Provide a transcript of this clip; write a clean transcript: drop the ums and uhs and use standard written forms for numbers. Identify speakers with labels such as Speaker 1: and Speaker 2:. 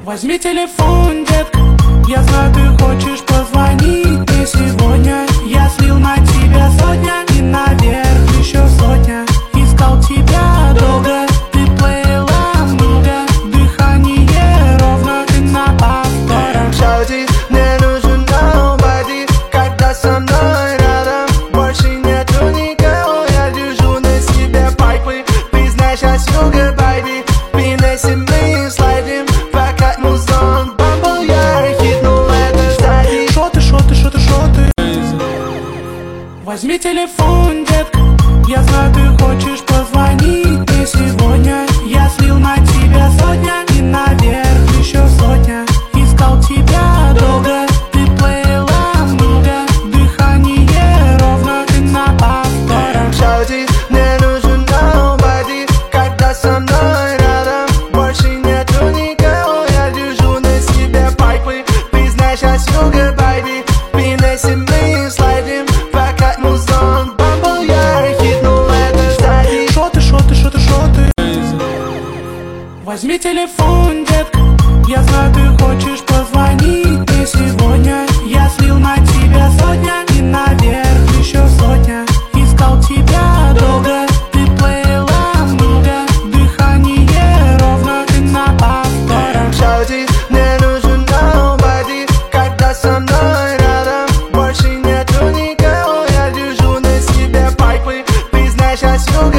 Speaker 1: Возьми телефон, детка, я знаю, ты хочешь позвонить. И сегодня я слил на тебя сотня, и наверх еще сотня. Искал тебя долго, ты плыла много, дыхание ровно, ты на повторах.
Speaker 2: Шауди, мне нужен nobody, когда со мной рядом больше нету никого. Я держу на себе пайпы, признай сейчас sugar baby. Пинайся мы слайдим, пока музон бамбл. Я хитнул это сзади.
Speaker 1: Шо ты? Возьми телефон, детка, я знаю, ты хочешь позвонить. И сегодня я слил на тебя сотня, и наверх еще сотня. Искал тебя долго, ты плыла много, дыхание ровно, ты на повторах.
Speaker 2: Шауди, мне нужен nobody, когда со мной рядом больше нету никого. Я держу на себе пайпы, признай сейчас sugar baby. Пинайся мы слайдим, пока музон бамбл. Я хитнул это сзади.
Speaker 1: Шо ты? Возьми телефон, детка, я знаю, ты хочешь позвонить. И сегодня я слил на тебя сотня, и наверх еще сотня. Искал тебя долго, ты плыла много, дыхание ровно, ты на повторах.
Speaker 2: Шауди, мне нужен nobody, когда со мной рядом больше нету никого. Я держу на себе пайпы, признай сейчас sugar